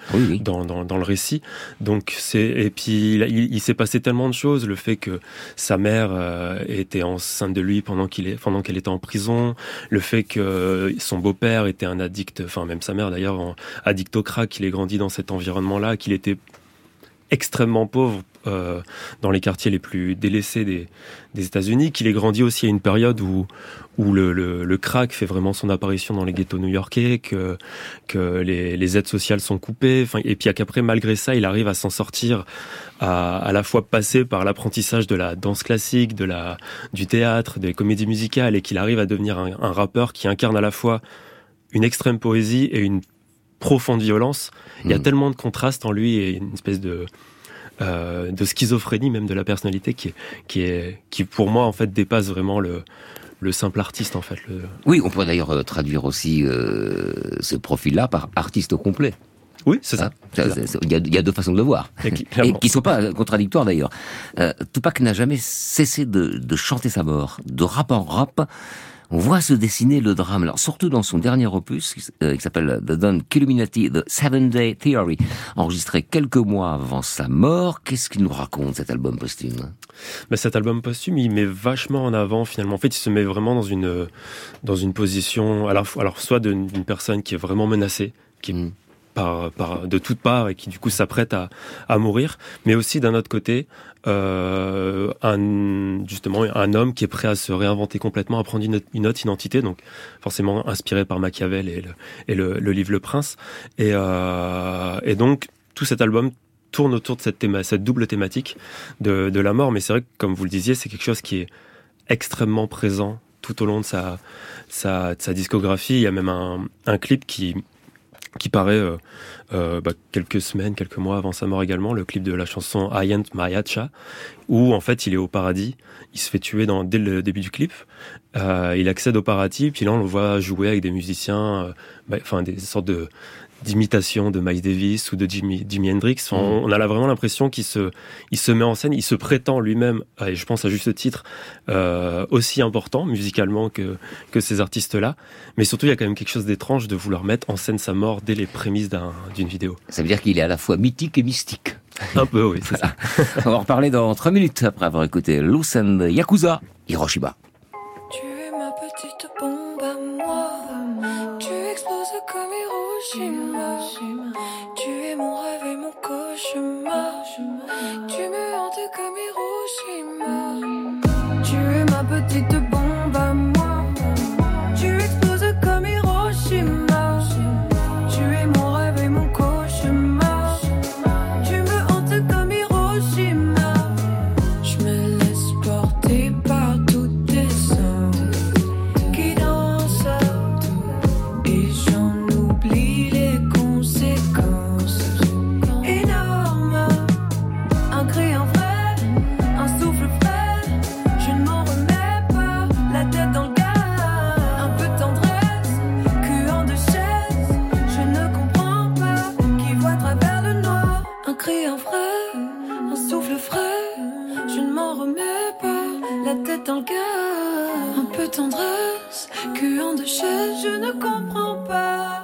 récit. Donc et puis il s'est passé tellement de choses, le fait que sa mère était enceinte de lui pendant qu'elle était en prison, le fait que son beau-père était un addict, enfin même sa mère d'ailleurs, addict au crack, qu'il ait grandi dans cet environnement-là, qu'il était extrêmement pauvre dans les quartiers les plus délaissés des États-Unis, qu'il ait grandi aussi à une période où le crack fait vraiment son apparition dans les ghettos new-yorkais, que les aides sociales sont coupées, et puis qu'après, malgré ça, il arrive à s'en sortir, à la fois passer par l'apprentissage de la danse classique, du théâtre, des comédies musicales, et qu'il arrive à devenir un rappeur qui incarne à la fois une extrême poésie et une profonde violence. Il y a tellement de contrastes en lui et une espèce de schizophrénie même de la personnalité qui pour moi en fait dépasse vraiment le simple artiste en fait. Oui, on pourrait d'ailleurs traduire aussi ce profil-là par artiste au complet. Oui, c'est ça. Il y a deux façons de le voir, et qui ne sont pas contradictoires d'ailleurs. Tupac n'a jamais cessé de chanter sa mort, de rap en rap. On voit se dessiner le drame, alors surtout dans son dernier opus, qui s'appelle The Don Killuminati, The 7-Day Theory, enregistré quelques mois avant sa mort. Qu'est-ce qu'il nous raconte, cet album posthume? Cet album posthume, il met vachement en avant, finalement. En fait, il se met vraiment dans une position, alors soit d'une personne qui est vraiment menacée, qui est de toutes parts et qui du coup s'apprête à mourir, mais aussi d'un autre côté un homme qui est prêt à se réinventer complètement, à prendre une autre identité, donc forcément inspiré par Machiavel et le livre Le Prince, et donc tout cet album tourne autour de cette double thématique de la mort. Mais c'est vrai que, comme vous le disiez, c'est quelque chose qui est extrêmement présent tout au long de sa discographie. Il y a même un clip qui paraît quelques mois avant sa mort également, le clip de la chanson I Ain't My Hatcha, où en fait il est au paradis, il se fait tuer dès le début du clip. Il accède au paradis, puis là on le voit jouer avec des musiciens, des sortes d'imitation de Miles Davis ou de Jimi Hendrix. On a vraiment l'impression qu'il se met en scène, il se prétend lui-même, et je pense à juste titre, aussi important musicalement que ces artistes-là. Mais surtout, il y a quand même quelque chose d'étrange de vouloir mettre en scène sa mort dès les prémices d'une vidéo. Ça veut dire qu'il est à la fois mythique et mystique. Un peu, oui, c'est ça. On va en reparler dans 3 minutes après avoir écouté Loose and Yakuza, Hiroshima. Tu es ma petite bombe à moi. Tu exploses comme Hiroshima. Tu es mon rêve et mon cauchemar. Tu me hantes comme Hiroshima. Tu es ma petite bombe à moi. Tu exploses comme Hiroshima. Tu es mon rêve et mon cauchemar. Tu me hantes comme Hiroshima. Je me laisse porter par toutes tes sens qui dansent et j'en oublie les conséquences énormes. Un cri en vrai, un souffle frais, je ne m'en remets pas, la tête dans le gars. Un peu de tendresse, cul en deux chaises, je ne comprends pas qui voit à travers le noir. Un cri en vrai, un souffle frais, je ne m'en remets pas, la tête dans le gars. Un peu de tendresse, cul en deux chaises, je ne comprends pas.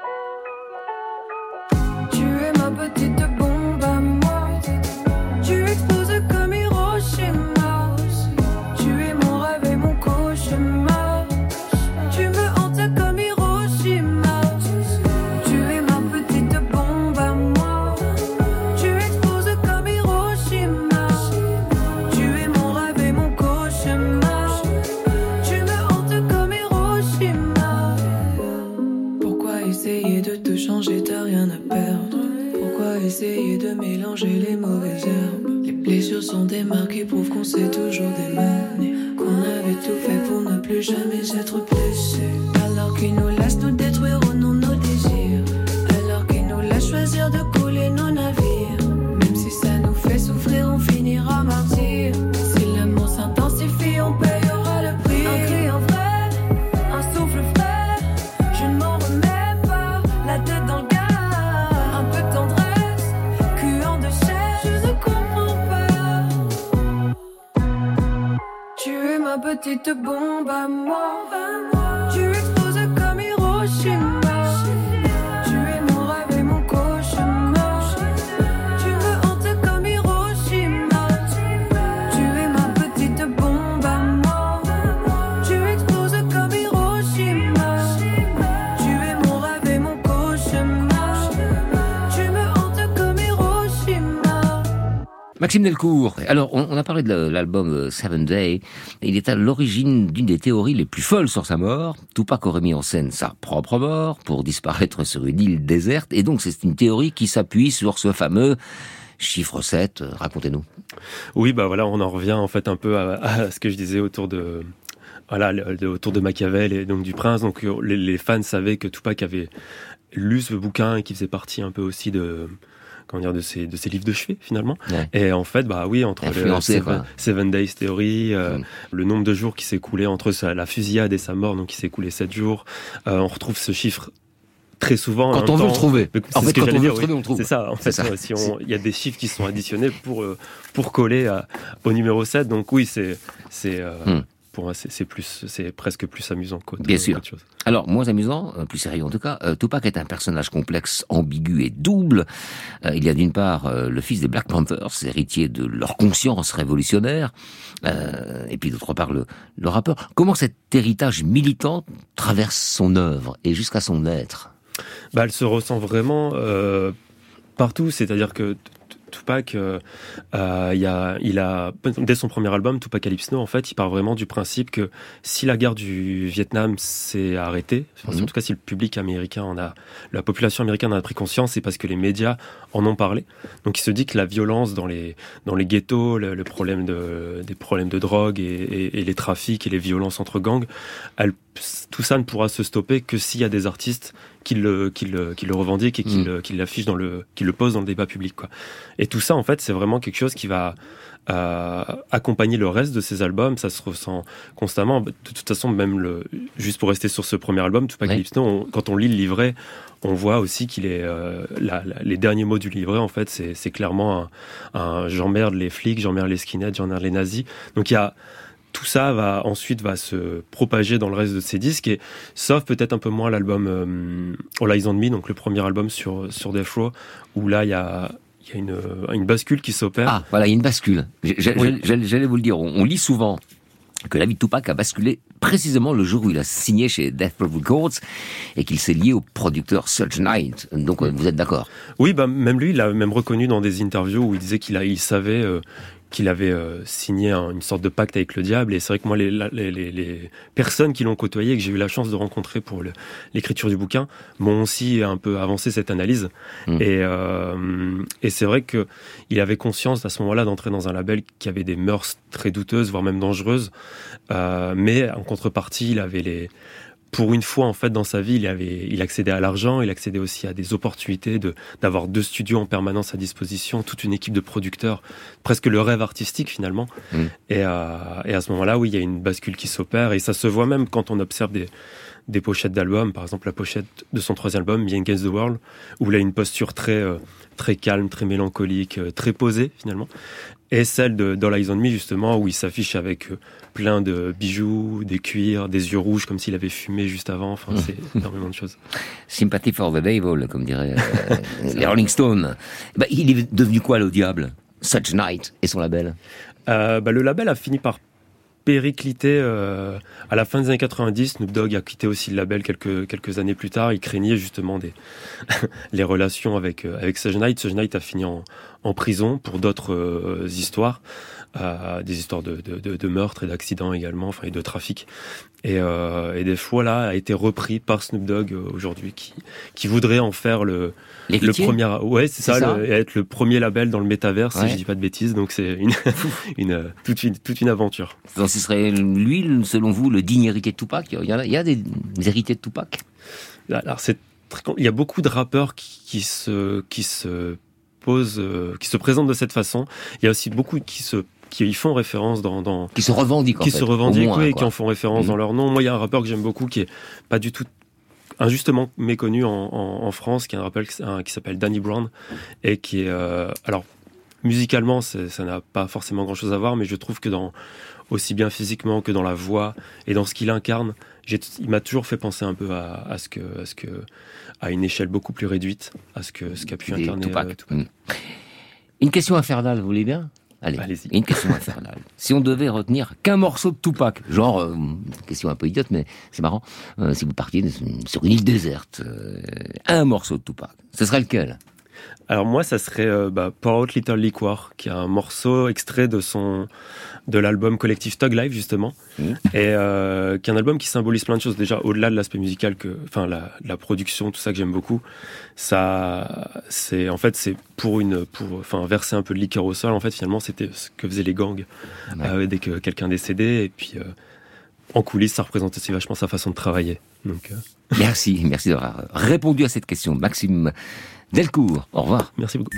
Tu es ma petite bombe à moi. Tu exploses comme Hiroshima. Tu es mon rêve et mon cauchemar. Tu me hantes comme Hiroshima. Tu es ma petite bombe à moi. Tu exploses comme Hiroshima. Tu es mon rêve et mon cauchemar. Tu me hantes comme Hiroshima. Pourquoi essayer de te changer, t'as rien à perdre. Pourquoi essayer de mélanger les mauvaises herbes. Les blessures sont des marques qui prouvent qu'on s'est toujours démené, qu'on avait tout fait pour ne plus jamais être blessé. Alors qu'ils nous laissent nous détruire au nom de nos désirs. Alors qu'ils nous laissent choisir de couler nos navires. Même si ça nous fait souffrir, on finira martyr. Si l'amour s'intensifie, on payera le prix. Un cri en vrai, un souffle frais, je ne m'en remets pas, la tête dans le gars. Un peu de tendresse, cul en deux chaises, je ne comprends pas. Tu es ma petite bombe à moi. Tu exploses comme Hiroshima. Tu es mon rêve et mon cauchemar. Tu me hantes comme Hiroshima. Tu es ma petite bombe à moi. Tu exploses comme Hiroshima. Tu es mon rêve et mon cauchemar. Tu me hantes comme Hiroshima. Maxime Delcourt, alors on a parlé de l'album Seven Day. Il est à l'origine d'une des théories les plus folles sur sa mort. Tupac aurait mis en scène sa propre mort pour disparaître sur une île déserte. Et donc c'est une théorie qui s'appuie sur ce fameux chiffre 7. Racontez-nous. Oui, voilà, on en revient en fait un peu à ce que je disais autour de Machiavel et donc du Prince. Donc les fans savaient que Tupac avait lu ce bouquin et qui faisait partie un peu aussi de ces livres de chevet finalement. Ouais. Et en fait, entre le Seven Days Theory, le nombre de jours qui s'est écoulé entre la fusillade et sa mort, donc il s'est écoulé 7 jours, on retrouve ce chiffre très souvent. Quand on veut le trouver. En fait, quand on veut le trouver, on le trouve. C'est ça. En fait, il y a des chiffres qui sont additionnés pour coller au numéro 7. Donc oui, pour moi, c'est presque plus amusant qu'autre chose. Alors, moins amusant, plus sérieux en tout cas, Tupac est un personnage complexe, ambigu et double. Il y a d'une part le fils des Black Panthers, héritier de leur conscience révolutionnaire, et puis d'autre part le rappeur. Comment cet héritage militant traverse son œuvre et jusqu'à son être ? Elle se ressent vraiment partout, c'est-à-dire que Tupac, dès son premier album, Tupacalypse Now, en fait, il part vraiment du principe que si la guerre du Vietnam s'est arrêtée, en tout cas si le public américain la population américaine en a pris conscience, c'est parce que les médias en ont parlé. Donc il se dit que la violence dans les ghettos, des problèmes de drogue et les trafics et les violences entre gangs, elles tout ça ne pourra se stopper que s'il y a des artistes qui le revendiquent et qui l'affichent qui le posent dans le débat public, quoi. Et tout ça, en fait, c'est vraiment quelque chose qui va accompagner le reste de ses albums. Ça se ressent constamment. De toute façon, même juste pour rester sur ce premier album, Tupac Calypso, quand on lit le livret, on voit aussi qu'il est les derniers mots du livret, en fait, c'est clairement un j'emmerde les flics, j'emmerde les skinheads, j'emmerde les nazis. Donc il y a tout ça va se propager dans le reste de ses disques, et sauf peut-être un peu moins l'album All Eyes on Me, donc le premier album sur Death Row, où là il y a une bascule qui s'opère. Ah, voilà, il y a une bascule. J'allais vous le dire. On lit souvent que la vie de Tupac a basculé précisément le jour où il a signé chez Death Row Records et qu'il s'est lié au producteur Suge Knight. Donc, vous êtes d'accord? Oui, même lui, il a même reconnu dans des interviews où il disait qu'il savait qu'il avait signé une sorte de pacte avec le diable. Et c'est vrai que moi, les personnes qui l'ont côtoyé et que j'ai eu la chance de rencontrer pour l'écriture du bouquin m'ont aussi un peu avancé cette analyse. Et c'est vrai que il avait conscience à ce moment-là d'entrer dans un label qui avait des mœurs très douteuses, voire même dangereuses. Mais en contrepartie, il avait pour une fois, en fait, dans sa vie, il accédait à l'argent, il accédait aussi à des opportunités d'avoir 2 studios en permanence à disposition, toute une équipe de producteurs, presque le rêve artistique, finalement. Et à ce moment-là, oui, il y a une bascule qui s'opère, et ça se voit même quand on observe des pochettes d'albums, par exemple la pochette de son 3e album, Me Against the World, où il a une posture très calme, très mélancolique, très posée, finalement. Et celle d'All Eyes on Me, justement, où il s'affiche avec plein de bijoux, des cuirs, des yeux rouges, comme s'il avait fumé juste avant. Enfin, c'est énormément de choses. Sympathy for the Devil, comme diraient les Rolling Stones. Il est devenu quoi, le diable? Suge Knight et son label? Le label a fini par péricliter à la fin des années 90. Snoop Dogg a quitté aussi le label quelques années plus tard. Il craignait justement les relations avec Suge Knight. Suge Knight a fini en prison pour d'autres histoires, des histoires de meurtres et d'accidents également, enfin, et de trafic. Et des fois là a été repris par Snoop Dogg aujourd'hui, qui voudrait en faire le premier, ouais, c'est ça. Être le premier label dans le métavers, si je dis pas de bêtises. Donc c'est toute une aventure. Donc ce serait lui, selon vous, le digne héritier de Tupac? Il y a des héritiers de Tupac? Alors il y a beaucoup de rappeurs qui se présentent de cette façon. Il y a aussi beaucoup qui y font référence qui se revendiquent, oui, qui en font référence dans leur nom. Moi, il y a un rappeur que j'aime beaucoup qui est pas du tout injustement méconnu en France, qui est un rappeur qui s'appelle Danny Brown, et qui est alors musicalement ça n'a pas forcément grand chose à voir, mais je trouve que aussi bien physiquement que dans la voix et dans ce qu'il incarne, il m'a toujours fait penser un peu à ce que à une échelle beaucoup plus réduite, à ce qu'a pu incarner Tupac. Une question infernale, vous voulez bien? Allez-y. Une question infernale. Si on devait retenir qu'un morceau de Tupac, genre, question un peu idiote, mais c'est marrant, si vous partiez sur une île déserte, un morceau de Tupac, ce serait lequel? Alors moi, ça serait Pour Out Little Liquor, qui est un morceau extrait de l'album collectif Thug Life, justement, et qui est un album qui symbolise plein de choses. Déjà, au-delà de l'aspect musical, la production, tout ça que j'aime beaucoup, c'est pour verser un peu de liqueur au sol. En fait, finalement, c'était ce que faisaient les gangs dès que quelqu'un décédait, et puis en coulisses, ça représentait aussi vachement sa façon de travailler. Donc, Merci d'avoir répondu à cette question, Maxime Delcourt. Au revoir. Merci beaucoup.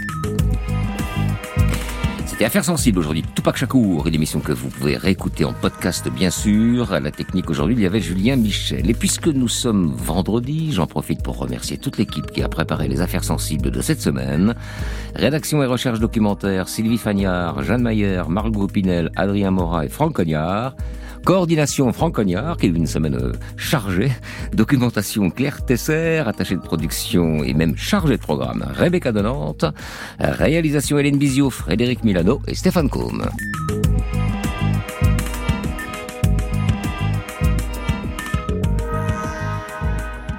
C'était Affaires sensibles aujourd'hui. Tupac Shakur, une émission que vous pouvez réécouter en podcast, bien sûr. À la technique aujourd'hui, il y avait Julien Michel. Et puisque nous sommes vendredi, j'en profite pour remercier toute l'équipe qui a préparé les Affaires sensibles de cette semaine. Rédaction et recherche documentaire, Sylvie Fagnard, Jeanne Mayer, Marc Groupinel, Adrien Morat et Franck Cognard. Coordination Franck Cognard, qui a eu une semaine chargée. Documentation Claire Tesser, attachée de production et même chargée de programme Rebecca Donante. Réalisation Hélène Bizio, Frédéric Milano et Stéphane Combe.